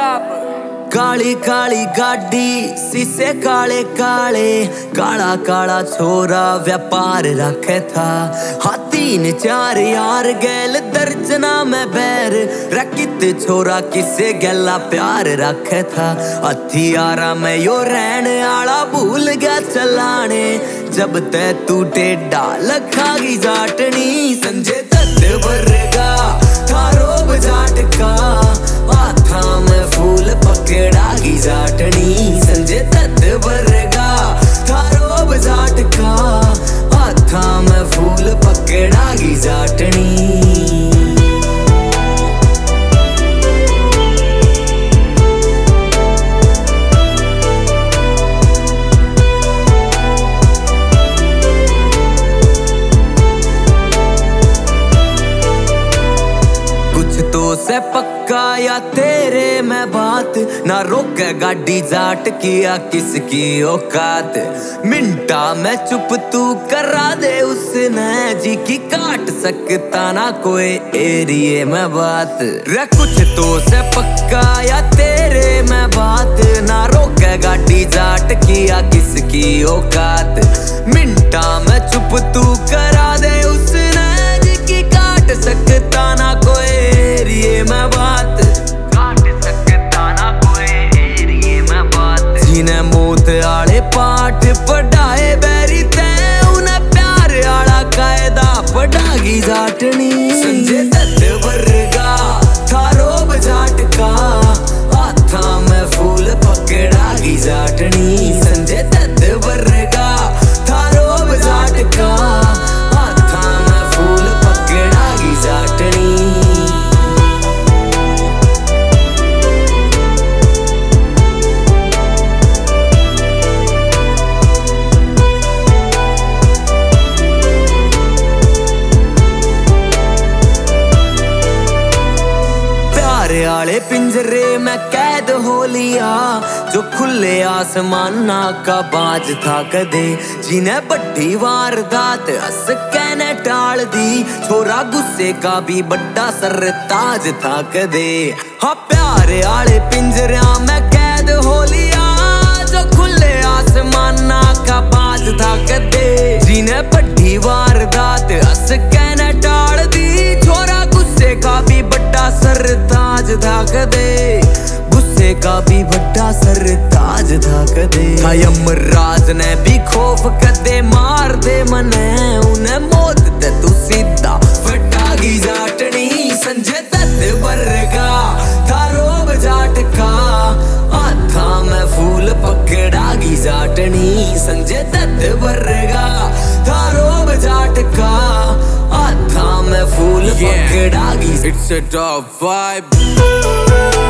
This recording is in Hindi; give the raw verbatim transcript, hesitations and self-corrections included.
up. काली काली गाड़ी शीशे काले काले, काला काला छोरा व्यापार रखे था। हाँ तीन चार यार गैल दर्जना में बैर, रकित छोरा किसे गैला प्यार रखे था। हथियारा में यो रहन आला भूल गया चलाने, जब तै तू टेढ़ा लखागी जाटनी। संजय दत्त वर्गा थारो बजाट का, हाथा में फूल पकड़ागी जाटनी। संजय दत्त वर्गा थारो बजाट का, हाथा में फूल पकड़ागी जाटनी। तो से पक्का या तेरे में बात, ना रोके गाड़ी जाट किया किसकी औकात। मिंटा में चुप तू करा दे उसने, जी की काट सकता ना कोई एरिए में बात। रे कुछ तो से पक्का या तेरे में बात, ना रोके गाड़ी जाट किया किसकी औकात। मिंटा में चुप तू करा दे उसने, जी की काट सकता ना कोई एरिए में बात। काट सकता ना कोई एरिए में बात। जिन्हें मौत आले पाठ पढ़ाए बैरी ते, उन्हें प्यार आला कायदा पढ़ागी जाटनी। संजय दत्त वर्गा थारो बजाट का, हाथा में फूल पकड़ागी जाटनी। संजय दत्त वर्गा थारो बजाट का, हाथा में फूल पकड़ागी जाटनी। आले पिंजरे में कैद हो लिया, जो खुले आसमाना का बाज था कदे। जिन्हें बड्डी वारदात हंस कहने टाल दी, छोरा गुस्से का भी बड्डा सरताज था कदे। हाँ प्यारे आले पिंजरा में कैद हो लिया, जो खुले आसमाना का बाज था कदे। जिन्हें बड्डी वारदात हंस कहने टाल दी, छोरा गुस्से का भी बड्डा सरताज था कदे। गुस्से का भी बड्डा सरताज था कदे। यमराज ने भी खौफ कदे मार दे मने, उन्हें मौत ते तू सीधा फटागी जाटनी। संजय दत्त वर्गा थारो बजाट का, हाथा में फूल पकड़ागी जाटनी। संजय दत्त वर्गा थारो बजाट का, हाथा में फूल पकड़ागी। It's a top vibe.